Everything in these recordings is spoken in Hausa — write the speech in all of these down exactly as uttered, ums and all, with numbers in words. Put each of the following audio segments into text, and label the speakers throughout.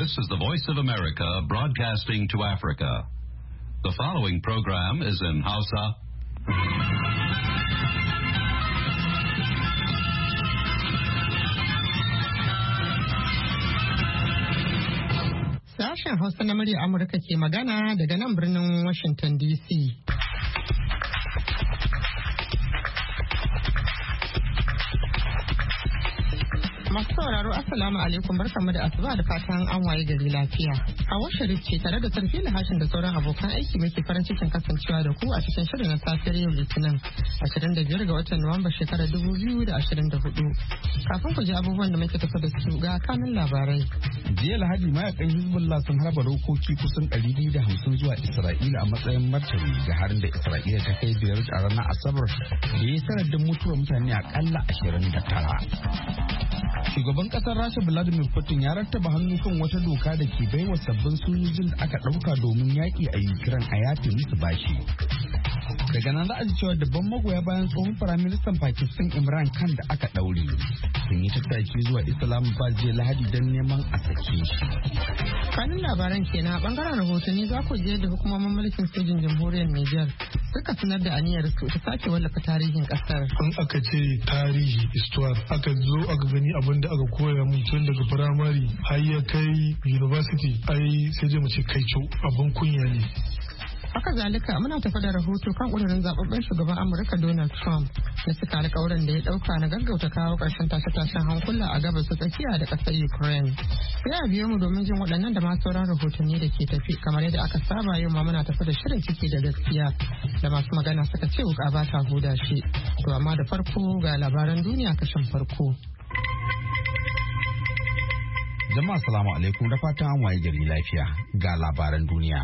Speaker 1: This is the Voice of America broadcasting to Africa. The following program is in Hausa.
Speaker 2: Sashen Hausa na murya Amurka ke magana daga nan birnin Washington D C. Masu sauraro Assalamu alaikum barkamu da asuba da fatan an waye gari lafiya. Hawa Sharif ce tare da Sarfi Lahashin da sauran abokan aiki muke farin cikin kasancewa da ku a cikin shirin na safiyar yau Litinin ashirin da biyar ga watan Nuwamba shekarar dubu biyu da ashirin da hudu. Kafin ku ji abubuwan da muke tafa da su ga kanun labarai.
Speaker 3: Jiya Lahadi mayakan Hezbollah sun harba rokoki kusan ɗari biyu da hamsin zuwa Isra'ila a matsayin martani ga harin da Isra'ila ta kai biyar a ranar Asabar da ya sanadin mutuwar mutane akalla ashirin da tara. Shugaban kasar Rasha Vladimir Putin ya rattaba hannu kan wata doka da ke baiwa sabbin sojojin da aka ɗauka domin yaƙi a Ukraine a yafe musu bashi. Daga nan za a ji cewa dabban magoya bayan tsohon firaministan Pakistan Imran Khan da aka ɗaure sun yi tattaki zuwa Islamabad jiya Lahadi don neman a sake shi.
Speaker 2: Kanin labaran kenan a bangaren rahotanni za ku je da hukumomin mulkin sojin jamhuriyar Nijar suka sanar da aniyar su ta sake wallafa tarihin kasar.
Speaker 4: In aka ce tarihi histoire aka zo aka gani abin da aka koya mun tun daga firamare har ya kai university ai sai je mu ce kai abin kunya ne.
Speaker 2: Haka zalika muna tafa da rahoto kan ƙudurin zababben shugaban Amurka Donald Trump da suka alƙawarin da ya ɗauka na gaggauta kawo ƙarshen tashe-tashen hankula a gabas ta tsakiya da ƙasar Ukraine. Sai a biyo mu domin jin waɗannan da ma sauran rahotanni da ke tafi kamar yadda aka saba yau ma muna tafi da shirin ciki da gaskiya da masu magana suka ce wuƙa ba ta huda shi. To amma da farko ga labaran duniya kashin farko.
Speaker 3: Jama'a salamu alaikum da fatan an waye gari lafiya ga labaran duniya.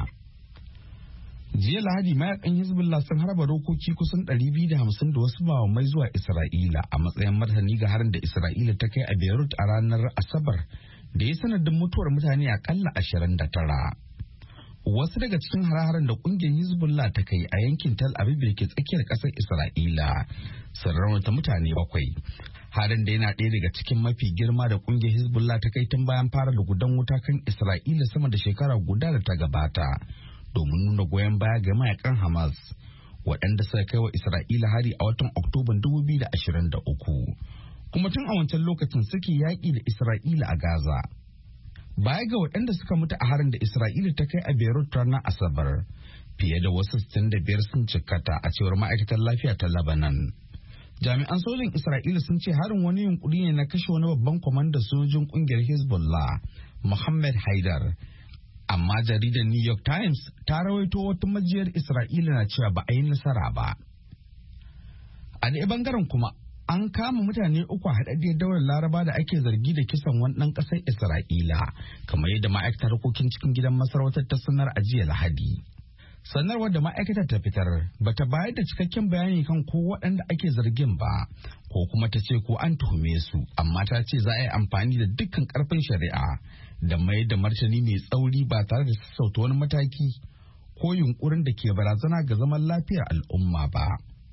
Speaker 3: Jiya Lahadi mayakan Hezbollah sun harba rokoki kusan ɗari biyu da hamsin da wasu bawamai zuwa Isra'ila a matsayin martani ga harin da Isra'ila ta kai a Beirut a ranar Asabar da ya sanadin mutuwar mutane akalla ashirin da tara. Wasu daga cikin hare-haren da kungiyar Hezbollah ta kai a yankin Tel Aviv da ke tsakiyar ƙasar Isra'ila sun raunata mutane bakwai. Harin da yana ɗaya daga cikin mafi girma da kungiyar Hezbollah ta kai tun bayan fara da gudan wuta kan Isra'ila sama da shekara guda da ta gabata. Domin nuna goyon baya ga mayakan Hamas waɗanda suka kai wa Isra'ila hari a watan Oktoban dubu biyu da ashirin da uku. Kuma tun a wancan lokacin suke yaƙi da Isra'ila a Gaza. Baya ga waɗanda suka mutu a harin da Isra'ila ta kai a Beirut ranar Asabar, fiye da wasu sittin da biyar sun cikkata a cewar ma'aikatar lafiya ta Lebanon. Jami'an sojin Isra'ila sun ce harin wani yunkuri ne na kashe wani babban kwamandan sojojin ƙungiyar Hezbollah, Mohammed Haidar. Amma jaridar New York Times ta rawaito wata majiyar Isra'ila na cewa ba a yi nasara ba. A ɗaya bangaren kuma an kama mutane uku a haɗaɗɗiyar daular Laraba da ake zargi da kisan wani ɗan ƙasar Isra'ila, kamar yadda ma'aikatar harkokin cikin gidan masarautar ta sanar a jiya Lahadi. Sanarwar da ma'aikatar ta fitar bata bayar da cikakken bayani kan ko waɗanda ake zargin ba, ko kuma ta ce ko an tuhume su, amma ta ce za a yi amfani da dukkan ƙarfin shari'a da mai da martani mai tsauri ba tare da sassauta wani mataki ko yunkurin da ke barazana ga zaman lafiyar al'umma ba.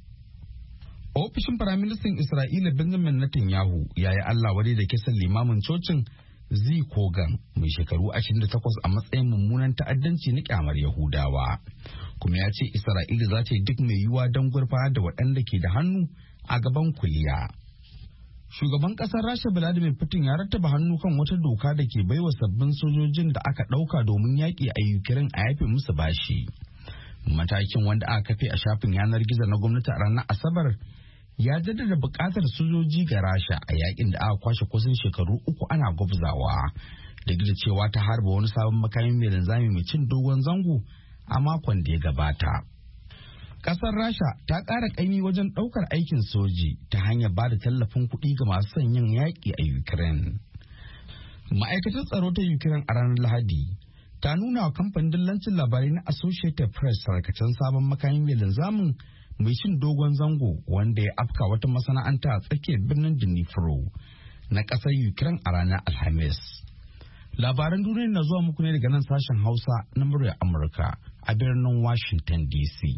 Speaker 3: Ofishin Firaministan Isra'ila Benjamin Netanyahu ya yi Allah wadai da kisan limamin cocin Zi Kogan mai shekaru ashirin da takwas a matsayin mummunan ta'addanci na kyamar Yahudawa. Kuma ya ce Isra'ila za ta yi duk mai yiwuwa don gurfanar da waɗanda ke da hannu a gaban kuliya. Shugaban ƙasar Rasha Vladimir Putin ya rattaba hannu kan wata doka da ke baiwa sabbin sojojin da aka ɗauka domin yaƙi a Ukraine a yafe musu bashi. Matakin wanda aka kafe a shafin yanar gizo na gwamnati a ranar Asabar ya jaddada buƙatar sojoji ga Rasha a yaƙin da aka kwashe kusan shekaru uku ana gwabzawa, da da cewa ta harba wani sabon makamin mai linzami mai cin dogon zango a makon da ya gabata. Kasar Rasha ta ƙara ƙaimi wajen ɗaukar aikin soji ta hanyar ba da tallafin kuɗi ga masu son yin yaƙi a Ukraine. Ma'aikatar tsaro ta Ukraine a ranar Lahadi ta nuna wa kamfanin dillancin labarai na Associated Press sarkacen sabon makamin mai linzamin mai cin dogon zango wanda ya afka wata masana'anta a tsakiyar birnin Dnipro na ƙasar Ukraine a ranar Alhamis. Labaran duniya na zuwa muku ne daga nan sashen Hausa na muryar Amurka a birnin Washington D C.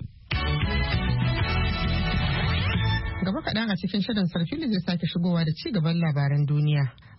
Speaker 2: Gaba kaɗan a cikin shirin Sarfili zai sake shigowa da ci gaban labaran duniya.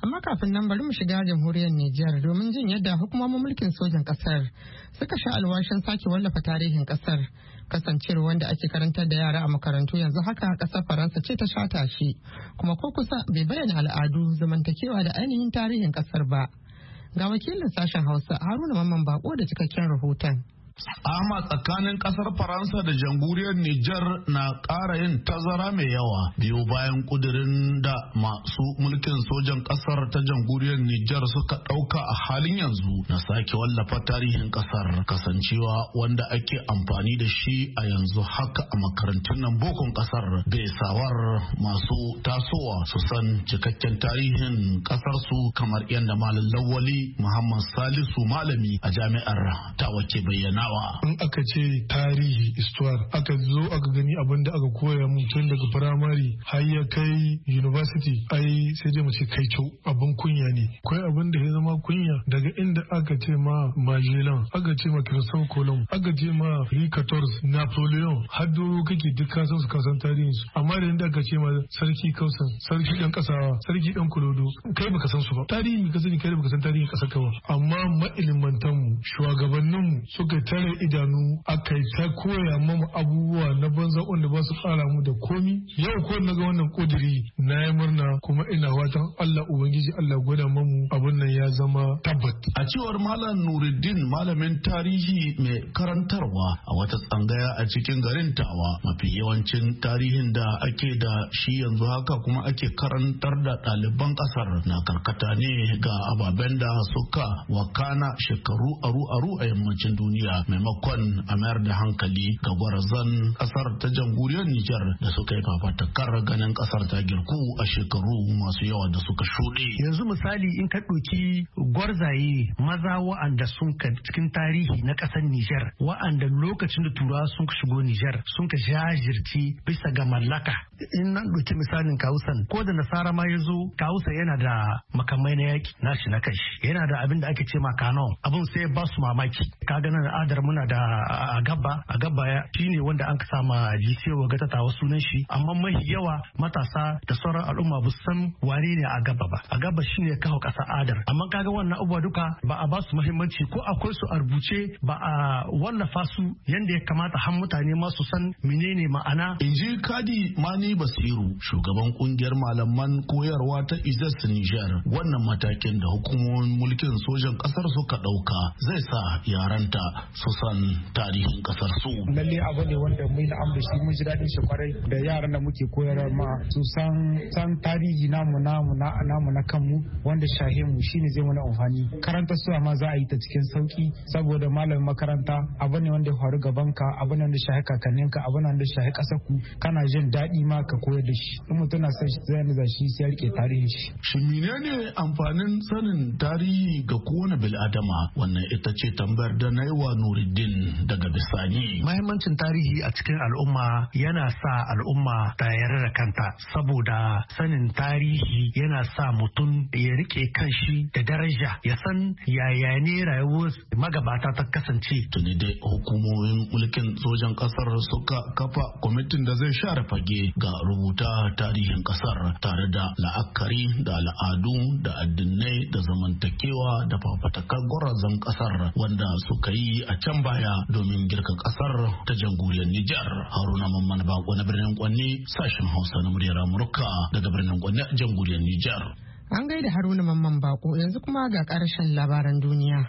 Speaker 2: Amma kafin nan bari mu shiga jamhuriyar Nijar domin jin yadda hukumomin mulkin sojan kasar suka sha alwashin sake wallafa tarihin kasar. Kasancewar wanda ake karantar da yara a makarantu yanzu haka kasar Faransa ce ta shata shi, kuma ko kusa bai bayyana al'adu, zamantakewa da ainihin tarihin kasar ba. Ga wakilin sashen Hausa Haruna Mamman Bako da cikakken rahoton.
Speaker 5: Ama tsakanin kasar Faransa da jamhuriyar Nijar na ƙara yin tazara mai yawa biyu bayan kudirin da masu mulkin sojan kasar ta jamhuriyar Nijar suka ɗauka a halin yanzu na sake wallafa tarihin kasar, kasancewa wanda ake amfani da shi a yanzu haka a makarantun nan bokon kasar bai sawar masu tasowa su san cikakken tarihin kasar su kamar yadda Malam Lawali Muhammad Salisu malami a jami'ar ta wace bayyana.
Speaker 4: In aka ce tarihi histoire aka zo aka gani abin da aka koya mu tun daga firamare har ya kai university ai sai dai mu ce kai co abin kunya ne. Akwai abin da ya zama kunya daga inda aka ce ma Magellan, aka ce ma Christophe Colomb, aka ce ma Louis quatorze, Napoleon, har doro kake duk ka san su ka san tarihin su. Amma da inda aka ce ma sarki Kausan, sarki dan kasawa, sarki dan Kulodo, kai baka san su ba. Tarihi ka sani kai baka san tarihin kasar ka ba. Amma ma'ilimantan mu, shugabannin mu suka tare idanu aka ta koya mamu abubuwa na banza wanda ba su kara mu da komi. Yau ko na ga wannan kudiri na yi murna kuma ina watan Allah Ubangiji Allah gwada mamu abun nan ya zama tabbat.
Speaker 5: A cewar Malam Nuruddin malamin tarihi mai karantarwa a wata tsangaya a cikin garin Tawa, mafi yawancin tarihin da ake da shi yanzu haka kuma ake karantar da ɗaliban ƙasar na karkata ne ga ababen da suka wakana shekaru aru-aru a yammacin duniya, maimakon a mayar da hankali ga gwarazan kasar ta jamhuriyar Nijar da suka yi fafatakar ganin kasar ta girku a shekaru masu yawa da suka shuɗe.
Speaker 6: Yanzu misali in ka ɗauki gwarzaye maza wa'anda sun ka cikin tarihi na ƙasar Nijar, wa'anda lokacin da turawa sun shigo Nijar sun ka jajirci bisa ga mallaka. In nan ɗauki misalin Kawusan, ko da Nasara ma ya zo, Kawusa yana da makamai na yaƙi nashi na kai, yana da abin da ake ce ma kanon, abin sai ba su mamaki. Ka ga nan al'adar muna da a gaba a gaba ya shine wanda an sama jisiyo ga tatawa sunan shi, amma mai yawa matasa da sauran al'umma ba san wane ne a gaba ba. A gaba shine kawo kasa adar, amma kaga wannan abubuwa duka ba a ba su muhimmanci, ko akwai su a rubuce ba a wallafa su yanda ya kamata har mutane ma su san menene ma'ana.
Speaker 5: Inji Kadi Mani Basiru, shugaban kungiyar malaman koyarwa ta I Z S Niger, wannan matakin da hukumomin mulkin sojan kasar suka dauka zai sa yaranta su san tarihin kasar su.
Speaker 7: Lalle abu ne wanda mun da amma shi mun ji dadin shi kwarai da yaran da muke koyarwa ma su san san tarihi namu namu na namu na kanmu wanda shahe mu shine zai mana amfani. Karanta su amma za a yi ta cikin sauki saboda malamin makaranta abu ne wanda ya faru gaban ka, abu ne wanda shahe kakanninka, abu ne wanda shahe kasar ku, kana jin daɗi ma ka koyar da shi. In mutum na san zai da shi sai ya rike tarihin shi.
Speaker 5: Shin menene amfanin sanin tarihi ga kowane bil'adama? Wannan ita ce tambayar da na yi wa Nuruddin daga bisani.
Speaker 6: Mahimmancin tarihi a cikin al'umma yana sa al'umma ta yarda da kanta, saboda sanin tarihi yana sa mutum ya rike kanshi da daraja, ya san yaya ne rayuwar magabata ta kasance.
Speaker 5: Tuni dai hukumomin mulkin sojan kasar suka kafa kwamitin da zai share fage ga rubuta tarihin kasar tare da la'akari da al'adu da addinai da zamantakewa da fafatakar gwarazan kasar wanda suka yi a can baya domin girka kasar ta jamhuriyar Nijar. Haruna Mamman Bako na birnin Kwanne, sashen Hausa na muryar Amurka daga birnin Kwanne a jamhuriyar Nijar.
Speaker 2: An gaida Haruna Mamman Bako, yanzu kuma ga karshen labaran duniya.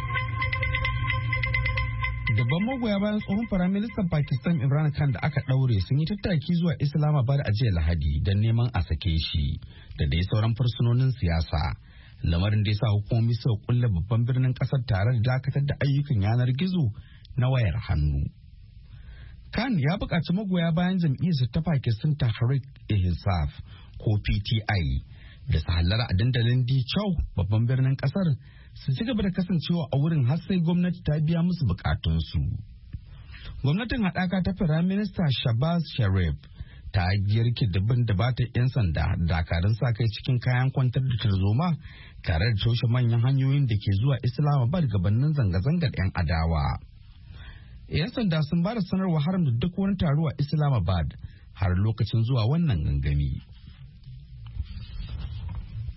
Speaker 3: Dabban magoya bayan tsohon firaministan Pakistan Imran Khan da aka ɗaure sun yi tattaki zuwa Islamabad a jiya Lahadi don neman a sake shi da dai sauran fursunonin siyasa. Lamarin da ya sa hukumomi suka kulle babban birnin ƙasar tare da dakatar da ayyukan yanar gizo na wayar hannu. Khan ya buƙaci magoya bayan jam'iyyarsa ta Pakistan Tehreek-e-Insaf ko P T I da su hallara a dandalin Di Chow babban birnin ƙasar su ci gaba da kasancewa a wurin har sai gwamnati ta biya musu bukatunsu. Gwamnatin haɗaka ta Firaminista Shahbaz Sharif ta girki dabban da bata 'yan sanda dakarun sa kai cikin kayan kwantar da tarzoma tare da toshe manyan hanyoyin da ke zuwa Islamabad gabanin zanga-zangar 'yan adawa. 'Yan sanda sun ba da sanarwa haramta duk wani taro a Islamabad har lokacin zuwa wannan gangami.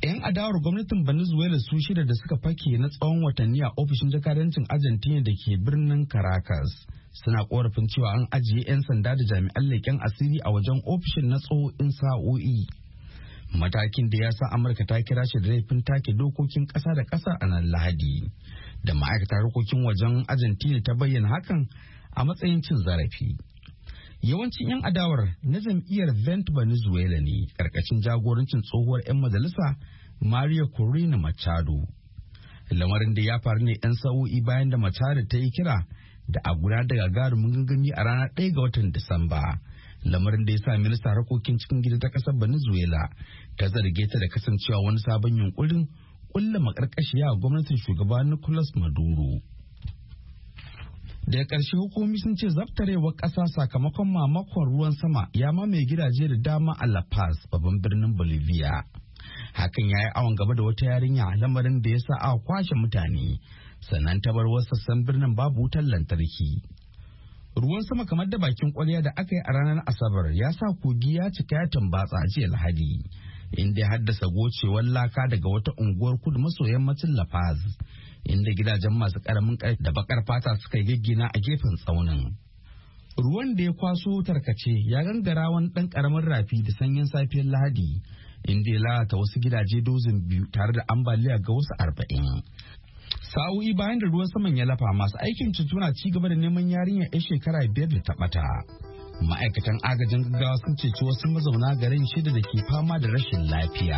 Speaker 3: 'Yan adawar gwamnatin Venezuela su shida da suka fake na tsawon watanni a ofishin jakadancin Argentina da ke birnin Caracas suna korafin cewa an ajiye 'yan sanda da jami'an leƙen asiri a wajen ofishin na tsohon sa'o'i. Matakin da ya sa Amurka ta kira shi da laifin take dokokin ƙasa da ƙasa a nan Lahadi. Da ma'aikatar harkokin wajen Argentina ta bayyana hakan a matsayin cin zarafi. Yawancin 'yan adawar na jam'iyyar Vent Venezuela ne karkashin jagorancin tsohuwar 'yan majalisa Maria Corina Machado. Lamarin da ya faru ne 'yan sa'o'i bayan da Machado ta yi kira da a gudanar da gagarumin gangami a ranar ɗaya ga watan Disamba. Lamarin da ya sa ministan harkokin cikin gida ta ƙasar Venezuela ta zarge ta da kasancewa wani sabon yunkurin ƙulla maƙarƙashiya a gwamnatin shugaba Nicolas Maduro. Daga ƙarshe hukumomi sun ce zabtarewar ƙasa sakamakon mamakon ruwan sama ya mamaye gidaje da dama a La Paz, babban birnin Bolivia. Hakan ya yi awon gaba da wata yarinya, lamarin da ya sa aka kwashe mutane, sannan ta bar wasu sassan birnin babu wutar lantarki. Ruwan sama kamar da bakin ƙwarya da aka yi a ranar Asabar ya sa kogi ya cika ya tambatsa a jiya Lahadi, inda ya haddasa gocewar laka daga wata unguwar kudu maso yammacin La Paz, inda gidajen masu karamin ƙarfi da bakar fata suka yi giggina a gefen tsaunin. Ruwan da ya kwaso tarkace ya gangara wani ɗan ƙaramin rafi da sanyin safiyar Lahadi, inda ya lalata wasu gidaje dozin biyu tare da ambaliya ga wasu arba'in. Sa'o'i bayan da ruwan saman ya lafa, masu aikin ceto na ci gaba da neman yarinyar 'yan shekara biyar da ta ɓata. Ma'aikatan agajin gaggawa sun ceci wasu mazauna garin shida da ke fama da rashin lafiya.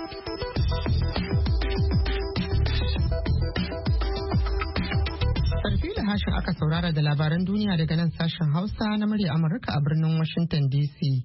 Speaker 2: Sarfila Hashin aka saurara da labaran duniya daga nan sashen Hausa na murya Amurka a birnin Washington D C.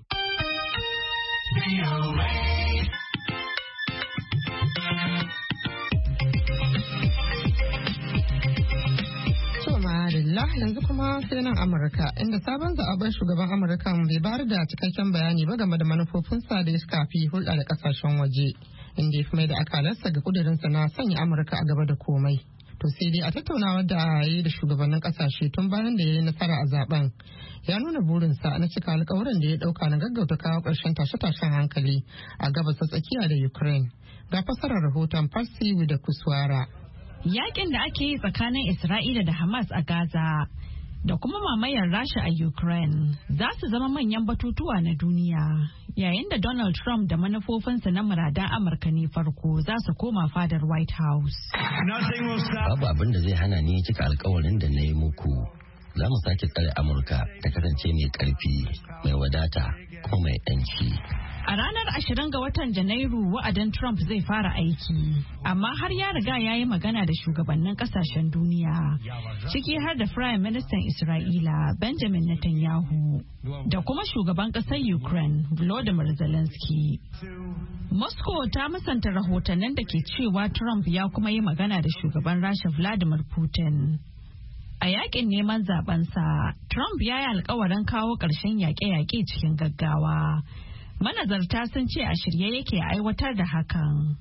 Speaker 2: Yanzu kuma sai nan Amurka, inda sabon zaɓen shugaban Amurka bai bayar da cikakken bayani ba game da manufofinsa da ya shafi hulɗa da ƙasashen waje, inda ya fi mai da akalarsa ga ƙudurinsa na sanya Amurka a gaba da komai. To sai dai a tattaunawar da ya yi da shugabannin ƙasashe tun bayan da ya yi nasara a zaben, ya nuna burinsa na cika alƙawuran da ya ɗauka na gaggauta kawo ƙarshen tashe-tashen hankali a gabas ta tsakiya da Ukraine. Ga fasarar rahoton Farsi da Kuswara.
Speaker 8: Yakin da ake yi tsakanin Isra'ila da Hamas a Gaza da kuma mamayar Rasha a Ukraine za su zama manyan batutuwa na duniya, yayin da Donald Trump da manufofinsa na muradan Amurka ne farko za su koma fadar White House.
Speaker 9: Babu abin da zai hana ni cika alkawarin da na yi muku. Za mu sake tsare Amurka ta kasance mai karfi, mai wadata, kuma mai ɗanci.
Speaker 8: A ranar ashirin ga watan Janairu wa'adin Trump zai fara aiki, amma har ya riga ya yi magana da shugabannin kasashen duniya, ciki har da Prime Minister Isra'ila Benjamin Netanyahu da kuma shugaban ƙasar Ukraine Volodymyr Zelensky. Moscow ta musanta rahotannin da ke cewa Trump ya kuma yi magana da shugaban Rasha Vladimir Putin. A yakin neman zabensa, Trump ya yi alkawarin kawo ƙarshen yaƙe-yaƙe cikin gaggawa. Manazarta sun ce a shirye yake aiwatar da hakan.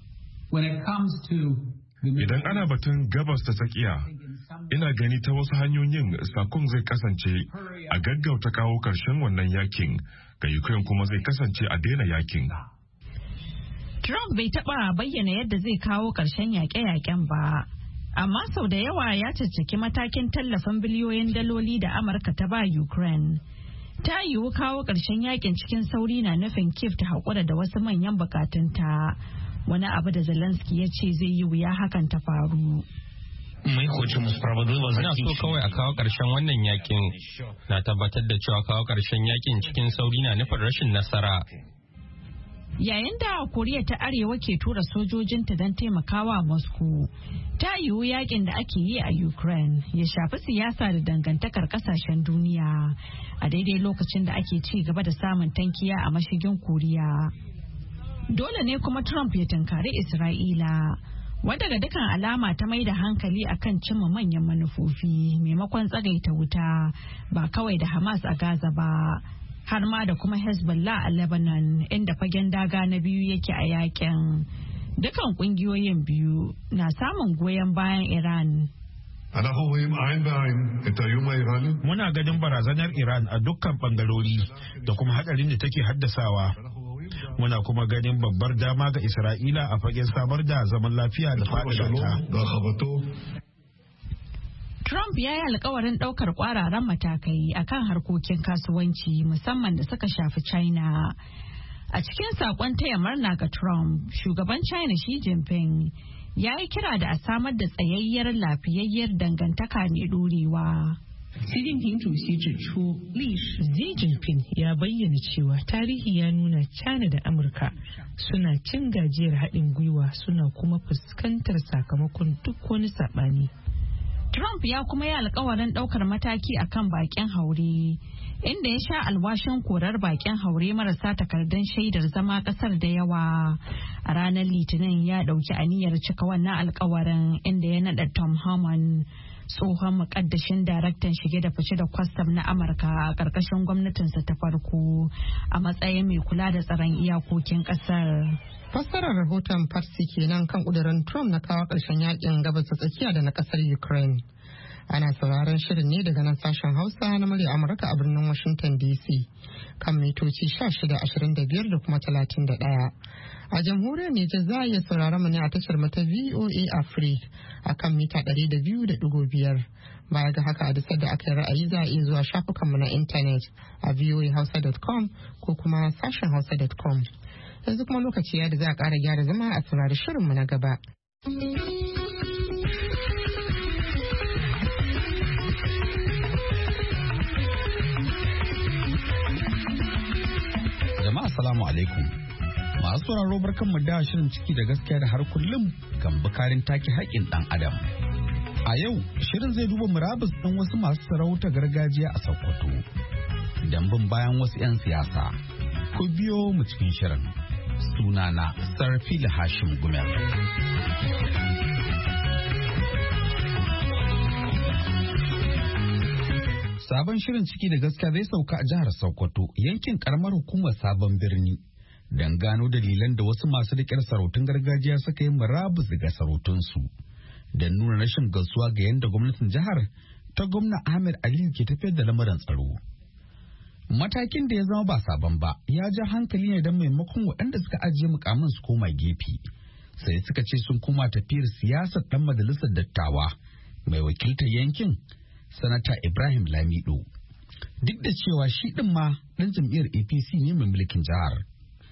Speaker 10: Idan ana batun gabas ta tsakiya, ina gani ta wasu hanyoyin sakon zai kasance a gaggauta kawo ƙarshen wannan yakin, ga Ukraine kuma zai kasance a daina yakin.
Speaker 8: Trump bai taɓa bayyana yadda zai kawo ƙarshen yaƙe-yaƙen ba, amma sau da yawa ya caccaki matakin tallafin biliyoyin daloli da Amurka ta ba Ukraine. Ta yiwu kawo ƙarshen yakin cikin sauri na nufin Kiev ta haƙura da wasu manyan bukatunta, wani abu da Zelensky ya ce zai yi wuya hakan ta faru.
Speaker 11: Muna so kawai a kawo ƙarshen wannan yakin, na tabbatar da cewa kawo ƙarshen yakin cikin sauri na nufin rashin nasara.
Speaker 8: Yayin da Koriya ta Arewa ke tura sojojinta don taimakawa Moscow, ta yiwu yakin da ake yi a Ukraine ya shafi siyasa da dangantakar kasashen duniya a daidai lokacin da ake ci gaba da samun tankiya a mashigin Koriya. Dole ne kuma Trump ya tunkari Isra'ila, wadda ga dukkan alama ta mai da hankali akan cimma manyan manufofi maimakon tsagaita wuta, ba kawai da Hamas a Gaza ba, har ma da kuma Hezbollah a Lebanon, inda fagen daga na biyu yake a yakin. Dukan kungiyoyin biyu na samun goyon bayan Iran.
Speaker 12: Muna ganin barazanar Iran a dukkan bangarori da kuma hadarin da take haddasawa. Muna kuma ganin babbar dama ga Isra'ila a fagen samar da zaman lafiya da faɗaɗa.
Speaker 8: Trump ya yi alkawarin ɗaukar ƙwararan matakai akan harkokin kasuwanci musamman da suka shafi China. A cikin saƙon taya murna ga Trump, shugaban China Xi Jinping ya yi kira da a samar da tsayayyar lafiyayyar dangantaka mai ɗorewa.
Speaker 13: Xi Jinping ya bayyana cewa tarihi ya nuna China da Amurka suna cin gajiyar haɗin gwiwa suna kuma fuskantar sakamakon duk wani saɓani.
Speaker 8: Trump ya kuma yi alkawarin ɗaukar mataki akan bakin haure, inda ya sha alwashin korar bakin haure marasa takardun shaidar zama ƙasar da yawa. A ranar Litinin ya ɗauki aniyar cika wannan alkawarin, inda ya naɗa Tom Homan, tsohon muƙaddashin daraktan shige da fice da kwastam na Amurka a ƙarƙashin gwamnatinsa ta farko, a matsayin mai kula da tsaron iyakokin ƙasar.
Speaker 2: Fassarar rahoton Farsi kenan kan kudirin Trump na kawo ƙarshen yakin gabas ta tsakiya da na ƙasar Ukraine. Ana sauraron shirin ne daga nan sashen Hausa na murya Amurka a birnin Washington D C kan mitoci shida ashirin da biyar da kuma talatin da ɗaya. A jamhuriyar Nijar za a iya sauraron mu ne a tashar mata V O A Africa a kan mita ɗari da biyu da ɗigo biyar. Baya ga haka a duk da aka yi ra'ayi za a iya zuwa shafukanmu na intanet a v o a hausa dot com ko kuma sashen hausa dot com. Yanzu kuma lokaci ya da za a ƙara gyara zama a saurari shirinmu na gaba.
Speaker 3: Jama'a salamu alaikum. Masu sauraro barkanmu da shirin ciki da gaskiya da har kullum kan bukarin take haƙƙin ɗan adam. A yau shirin zai duba murabus ɗin wasu masu sarauta gargajiya a Sokoto. Dambun bayan wasu 'yan siyasa. Ku biyo mu cikin shirin. Sunana Sarfila Hashim Gumel. Sabon shirin ciki da gaskiya zai sauka a jihar Sokoto, yankin karamar hukumar Sabon Birni, don gano dalilan da wasu masu riƙe sarautun gargajiya suka yi murabus daga sarautunsu, don nuna rashin gasuwa ga yadda gwamnatin jihar ta gwamna Ahmed Aliyu ke tafiyar da lamarin tsaro. Matakin da ya zama ba sabon ba ya ja hankali ne don maimakon waɗanda suka ajiye mukamin su koma gefe, sai suka ce sun koma tafiyar siyasar ɗan majalisar dattawa mai wakiltar yankin Sanata Ibrahim Lamido. Duk da cewa shi ɗin ma ɗan jam'iyyar A P C ne mai mulkin jihar.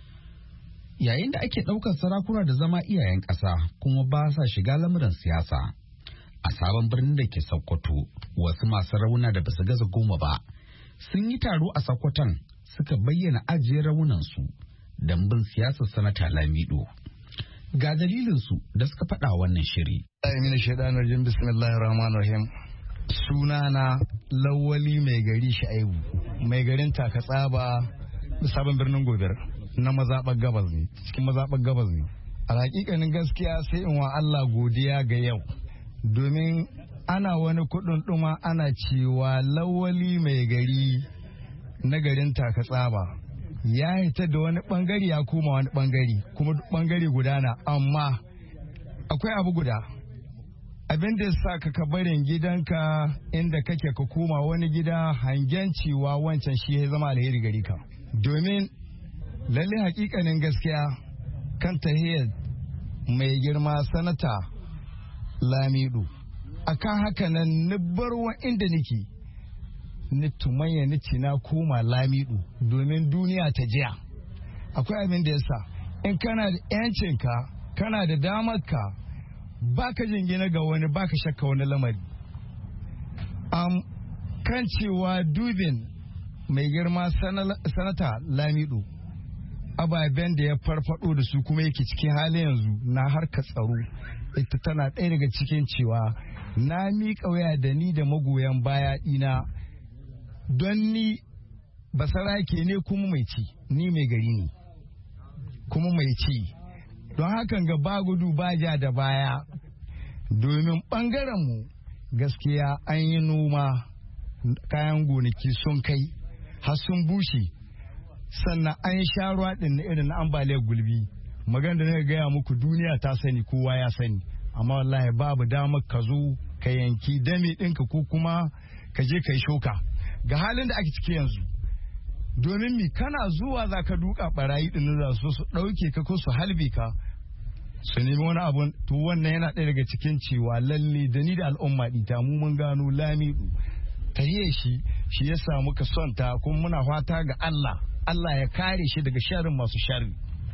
Speaker 3: Yayin da ake ɗaukar sarakuna da zama iyayen ƙasa kuma ba sa shiga lamuran siyasa. A sabon birnin da ke Sokoto, wasu masu rauna da basu gaza goma ba sun yi taro a Sokoton suka bayyana ajiye raunansu don bin siyasar Sanata Lamido. Ga dalilinsu da suka faɗa wannan shiri.
Speaker 14: Amina shaidanar jin bismillahir rahmanir rahim. Sunana Lawali mai gari Sha'ibu, mai garin Takatsaba, sabon birnin Gobir, na mazaɓar gabas ne, cikin mazaɓar gabas ne. A hakikanin gaskiya sai in wa Allah godiya ga yau, domin ana wani kuɗin ɗuma ana cewa Lawali mai gari na garin Takatsaba ya hita da wani ɓangare ya koma wani ɓangare, kuma ɓangare guda na, amma akwai abu guda. Abin da sa ka ka barin gidanka inda kake ka koma wani gida hangen cewa wancan shi ya zama alheri gari ka. Domin lalle hakikanin gaskiya kan tahiyar mai girma Sanata Lamido. Akan haka nan ni barwa inda nake ni tumanya ni ci na koma Lamido domin duniya ta jiya. Akwai abin da yasa in kana da yancinka kana da damarka baka jingina ga wani baka shakka wani lamari. Um, kan cewa dubin mai girma Sanata Lamido ababen da ya farfado da su kuma yake cikin halin yanzu na harkar tsaro, ita tana ɗaya daga cikin cewa na miƙa waya da ni da magoyan baya ɗina, don ni basarake ne kuma mai ci, ni mai gari ne kuma mai ci. Don hakan ga ba gudu ba ja da baya, domin ɓangarenmu gaskiya an yi noma, kayan gonaki sun kai har sun bushe, sannan an yi sharuwa ɗin na irin na ambaliyar gulbi. Magana da na gaya muku duniya ta sani, kowa ya sani, amma wallahi babu damar ka zo ka yanki dame ɗinka ko kuma ka je ka yi shoka. Ga halin da ake ciki yanzu domin mi kana zuwa za ka duka barayi din za su su ɗauke ka ko su halbe ka su nemi wani abun to wannan yana ɗaya daga cikin cewa lalle da ni da al'umma ɗita mu mun gano Lamido ta yi shi shi ya samu ka son ta kuma muna fata ga Allah Allah ya kare shi daga sharrin masu sharri.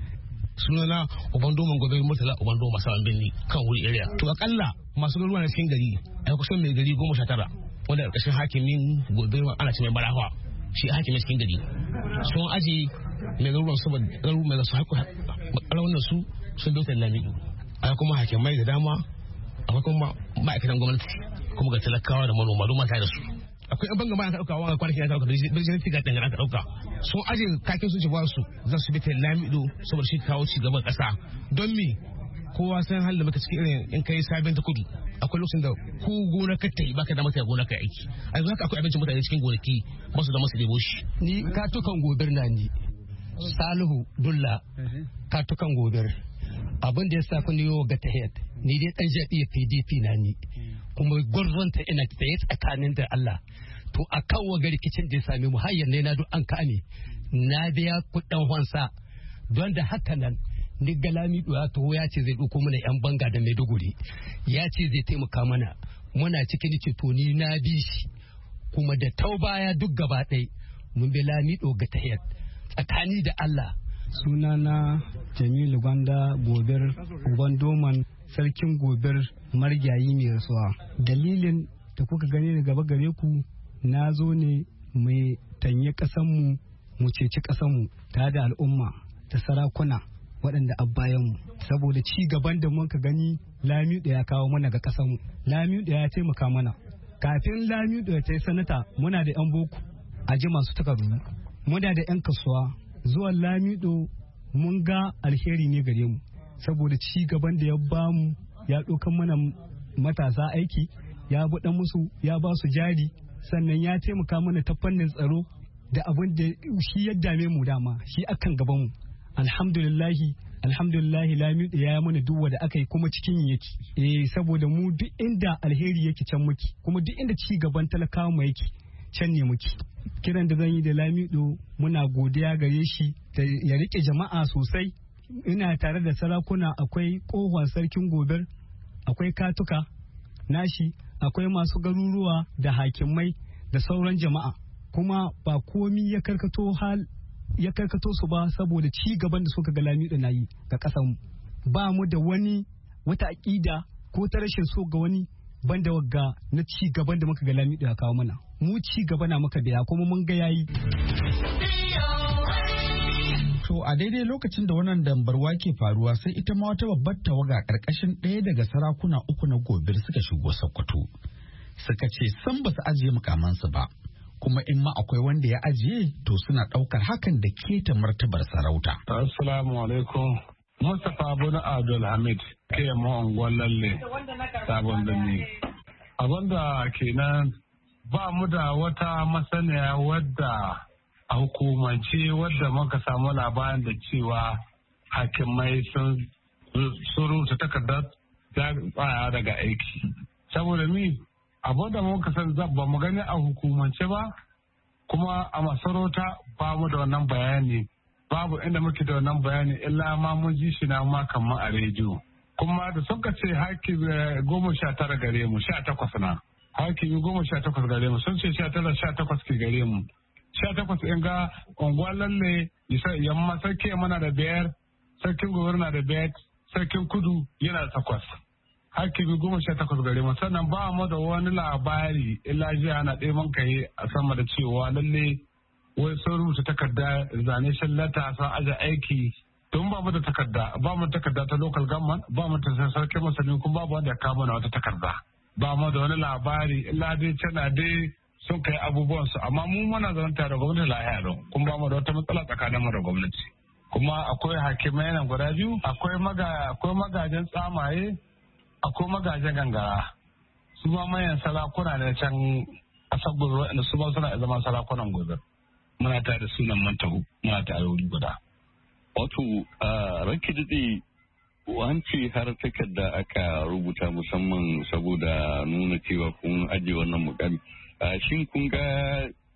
Speaker 15: Sunana Ubandoman Gobe Murtala Ubandoma Sawan Birni kan wuri area. To akalla masu garuruwa na cikin gari a kusan mai gari goma sha tara wanda a ƙarshen hakimin Gobe ana ce mai Barawa shi hakimin cikin gari. Sun aje mai garuruwan saboda garuruwan mai su haƙu wannan su sun dauta Lamido. A kuma hakimai da dama akwai kuma ma'aikatan gwamnati kuma ga talakawa da manoma don mata da su. Akwai yan bangama aka dauka wanga kwanaki aka dauka birnin tiga dangan aka dauka sun aje kakin sun ce ba su za su bi ta Lamido saboda shi kawo ci gaban kasa don me kowa san halin da muka cikin irin in kai sabin ta kudu akwai lokacin da ko gona ka tai baka da mata gona kai aiki a yanzu haka akwai abincin mutane cikin gonaki ba su da masu debo shi.
Speaker 16: Ni katukan gobir na ni Salihu Dulla katukan gobir abin da ya sa kun yi ga tahiyat ni dai dan jabi P D P na ni kuma gwarzonta ina tsaye tsakanin da Allah to a kan waga rikicin da ya same mu hayyar ne na duk an kame na biya kudin wansa don da haka nan ni ga Lamido ya taho ya ce zai ɗauko mana yan banga da Maiduguri ya ce zai taimaka mana muna cikin ce to ni na bi shi kuma da taubaya duk gaba ɗaya mun bi Lamido ga tahiyar tsakani da Allah.
Speaker 17: Sunana Jamilu Gwanda Gobir Gwandoman sarkin Gobir margayi mai rasuwa. Dalilin da kuka gani da gaba gare ku na zo ne mai tanye ƙasanmu mu ceci ƙasanmu tare da al'umma ta sarakuna waɗanda abbayanmu saboda ci gaban da muka gani Lamido ya kawo mana ga ƙasanmu. Lamido ya taimaka mana. Kafin Lamido ya tai sanata muna da 'yan boko a ji masu takardu muna da 'yan kasuwa zuwan Lamido mun ga alheri ne gare mu saboda ci gaban da ya bamu ya ɗaukan mana matasa aiki ya buɗe musu ya ba su jari sannan ya taimaka mana ta fannin tsaro da abin da shi ya dame mu dama shi akan gaban mu alhamdulillahi alhamdulillahi Lamido ya yi mana duk wanda aka yi kuma cikin yake eh saboda mu duk inda alheri yake can muke kuma duk inda ci gaban talakawa mu yake can ne muke. Kiran da zan yi da Lamido muna godiya gare shi da ya rike jama'a sosai. Ina tare da sarakuna akwai kohon sarkin Gobir, akwai katuka nashi, akwai masu garuruwa da hakimai da sauran jama'a. Kuma ba komi ya karkato hal ya karkato su ba saboda ci gaban da suka ga Lamido na yi ga kasan. Ba mu da wani wata aƙida ko ta rashin so ga wani banda wagga na ci gaban da muka ga Lamido ya kawo mana. Mu ci gaba na muka biya kuma mun ga yayi.
Speaker 3: To a daidai lokacin da wannan dambarwa ke faruwa sai ita ma wata babbar tawaga karkashin ɗaya daga sarakuna uku na Gobir suka shigo Sokoto. Suka ce san ba su ajiye mukamansu ba. Kuma in ma akwai wanda ya ajiye to suna ɗaukar hakan da keta martabar sarauta.
Speaker 18: Assalamu alaikum. Mustapha Bono Abdul Hamid ke mu lalle sabon birni. Abinda kenan ba mu da wata masaniya wadda a hukumance wadda muka samu labarin da cewa hakimai sun rubuta takardar tsaya daga aiki. Saboda mi abinda muka san ba mu gani a hukumance ba kuma a masarauta ba mu da wannan bayani. Babu inda muke da wannan bayani illa ma mun ji shi na ma kamar a rediyo. Kuma da suka ce haki goma sha tara gare mu sha takwas na. Hakimi goma sha takwas gare mu sun ce sha tara sha takwas ke gare mu. Sha takwas in ga unguwa lalle yamma sarki mana da biyar, sarkin gobe na da biyar, sarkin kudu yana takwas. Hakimi goma sha takwas gare mu sannan ba mu da wani labari illa jiya na ɗaya man kai a sama da cewa lalle wai sun rubuta takarda zane shallata sun aje aiki don ba mu da takarda ba mu takarda ta local government ba mu ta sarkin masani kuma babu wanda ya kawo mana wata takarda. Ba mu da wani labari illa dai tana dai sun kai abubuwan su amma mu muna zama tare da gwamnati lahiya don kuma ba mu da wata matsala tsakanin mu da gwamnati kuma akwai hakimai nan guda biyu akwai maga akwai magajen tsamaye akwai magajen gangara su ma mayan sarakuna ne can kasar gobe waɗanda su ma suna zama sarakunan gobe muna tare da sunan mantahu muna tare da wuri guda.
Speaker 19: Wato a ranki daɗe wance har takarda aka rubuta musamman saboda nuna cewa kun ajiye wannan mukami. Shin kun ga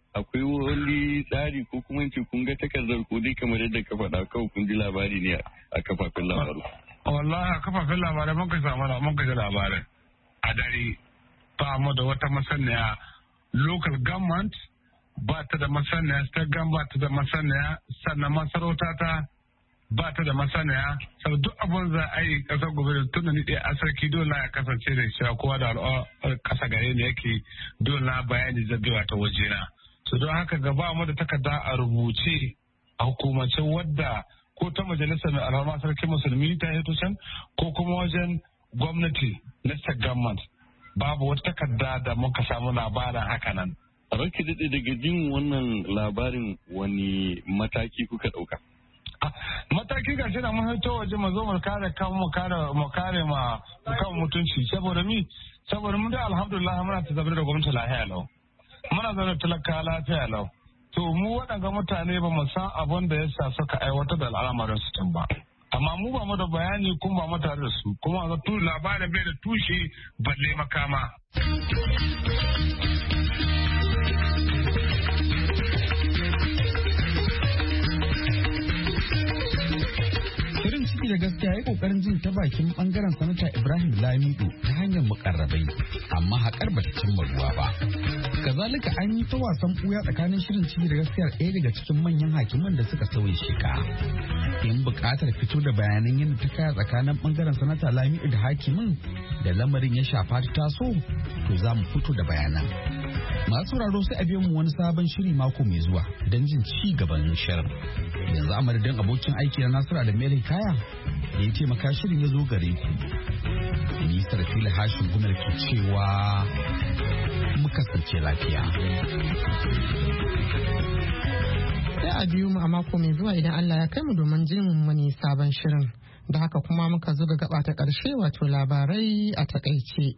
Speaker 19: akwai wani tsari ko kuma ce kun ga takardar ko dai kamar yadda ka faɗa kawai kun ji labari ne a kafafen labaru.
Speaker 18: Wallahi a kafafen labarai mun ka samu mun ka ji labarin a dare ba mu da wata masaniya local government ba ta da masaniya state government ba ta da masaniya sannan masarauta ta ba ta da masaniya sau duk abin za a yi kasar gobe da tun da ni ɗaya a sarki dole ya kasance da cewa kowa da kasa gare ne yake dole na bayani zabewa ta wajena. So don haka gaba mu da takarda a rubuce a hukumance wadda ko ta majalisar al'amma sarki musulmi ta hito can ko kuma wajen gwamnati na state government babu wata takarda da muka samu labarin haka nan.
Speaker 19: Raki daɗe daga jin wannan labarin wani mataki kuka ɗauka?
Speaker 18: Mataki ga shi da mun hito waje mu zo mu kare kan mu kare mu kare ma kan mutunci saboda mi saboda mun da alhamdulillah muna ta zabar da gwamnati lafiya lau muna zaune talaka lafiya lau to mu waɗanga mutane ba mu san abin da yasa suka aiwatar da al'amarin su tun ba amma mu ba mu da bayani kuma ba mu tare da su kuma ga tu labarin bai da tushe balle makama.
Speaker 3: da gaskiya ya kokarin jin ta bakin bangaren sanata Ibrahim Lamido ta hanyar mukarrabai amma haƙar bata cimma ruwa ba. Kazalika an yi ta wasan ɓuya tsakanin shirin ciki da gaskiya ɗaya daga cikin manyan hakiman da suka sauya sheka. In buƙatar fito da bayanan yadda ta kaya tsakanin bangaren sanata Lamido da hakimin da lamarin ya shafa ta taso to za mu fito da bayanan. Masu sauraro sai a biyo mu wani sabon shiri mako mai zuwa don jin ci gaban shirin. Yanzu a madadin abokin aiki na Nasiru da Mary Kaya da ya taimaka shirin ya zo gare ku. Ni Sarfila Hashin Gumar ke cewa mu kasance lafiya.
Speaker 2: Sai a biyo mu a mako mai zuwa idan Allah ya kai mu domin jin wani sabon shirin. Da haka kuma muka zo ga gaba ta ƙarshe wato labarai a takaice.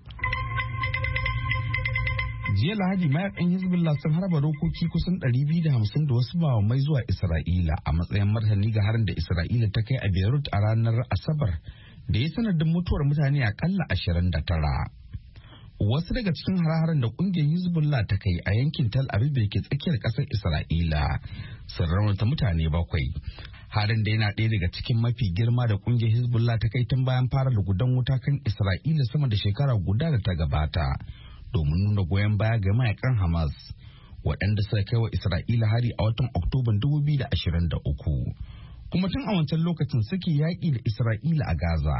Speaker 3: Jiya Lahadi mayakan Hezbollah sun harba rokoki kusan ɗari biyu da hamsin da wasu bawamai zuwa Isra'ila a matsayin martani ga harin da Isra'ila ta kai a Beirut a ranar Asabar da ya sanadin mutuwar mutane akalla ashirin da tara. Wasu daga cikin hare-haren da kungiyar Hezbollah ta kai a yankin Tel Aviv da ke tsakiyar ƙasar Isra'ila sun raunata mutane bakwai. Harin da yana ɗaya daga cikin mafi girma da kungiyar Hezbollah ta kai tun bayan fara lugudan wuta kan Isra'ila sama da shekara guda da ta gabata. Domin nuna goyon baya ga mayakan Hamas waɗanda suka kai wa Isra'ila hari a watan Oktoban dubu biyu da ashirin da uku. Kuma tun a wancan lokacin suke yaƙi da Isra'ila a Gaza.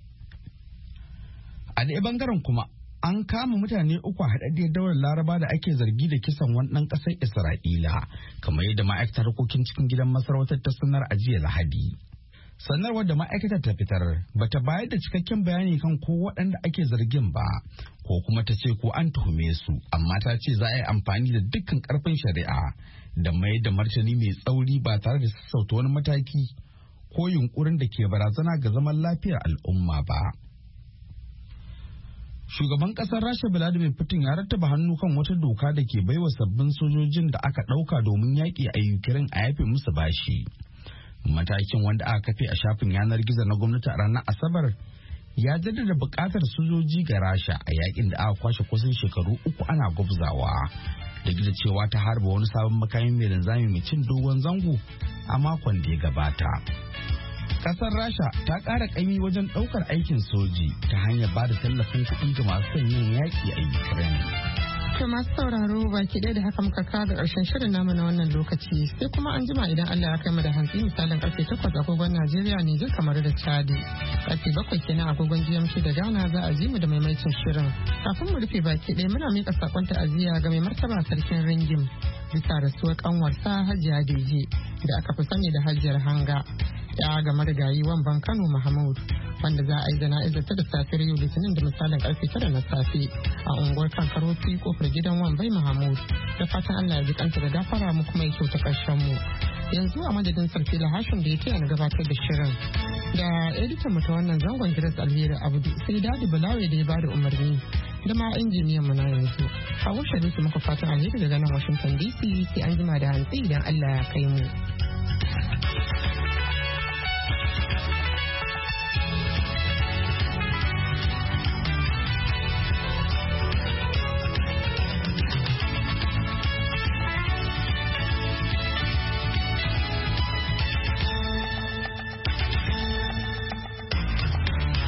Speaker 3: A ɗaya bangaren kuma an kama mutane uku a haɗaɗɗiyar daular Laraba da ake zargi da kisan wani ɗan ƙasar Isra'ila kamar yadda ma'aikatar harkokin cikin gidan masarautar ta sanar a jiya Lahadi. Sanarwar da ma'aikatar ta fitar bata bayar da cikakken bayani kan ko waɗanda ake zargin ba ko kuma ta ce ko an tuhume su amma ta ce za a yi amfani da dukkan ƙarfin shari'a da mai da martani mai tsauri ba tare da sassauta wani mataki ko yunkurin da ke barazana ga zaman lafiyar al'umma ba. Shugaban ƙasar Rasha Vladimir Putin ya rattaba hannu kan wata doka da ke baiwa sabbin sojojin da aka ɗauka domin yaƙi a Ukraine a yafe musu bashi. Matakin wanda aka kafe a shafin yanar gizo na gwamnati a ranar Asabar ya jaddada buƙatar sojoji ga Rasha a yakin da aka kwashe kusan shekaru uku ana gwabzawa da da cewa ta harba wani sabon makamin mai linzami mai cin dogon zango a makon da ya gabata. Kasar Rasha ta ƙara ƙaimi wajen ɗaukar aikin soji ta hanyar ba da tallafin kuɗi ga masu son yin yaƙi a Ukraine.
Speaker 2: To masu sauraro baki ɗaya da haka muka kawo da ƙarshen shirin namu na wannan lokaci sai kuma an jima idan Allah ya kai mu da hantsi misalin karfe takwas agogon Najeriya ne jin kamar da Chadi. Karfe bakwai kenan agogon G M T da Ghana za a ji mu da maimaitin shirin. Kafin mu rufe baki ɗaya muna miƙa sakon ta'aziyya ga mai martaba sarkin Ringim bisa rasuwar kanwarsa Hajiya Deje da aka fi sani da Hajiyar Hanga. Ya ga marigayi Wamban Kano Mahmud wanda za a yi jana'izar ta da safiyar yau Litinin da misalin karfe tara na safe a unguwar Kankarofi kofar gidan Wambai Mahmud da fatan Allah ya ji kanta da gafara mu kuma ya kyauta karshen mu. Yanzu a madadin Sarfila Hashim da ya taya na gabatar da shirin da editan mu ta wannan zangon Giras Alheri Abdu sai Dadi Balawe da ya bada umarni da ma injiniyan mu na yanzu. Hawa Sharifu muka fatan alheri daga nan Washington D C sai an jima da hantsi idan Allah ya kai mu.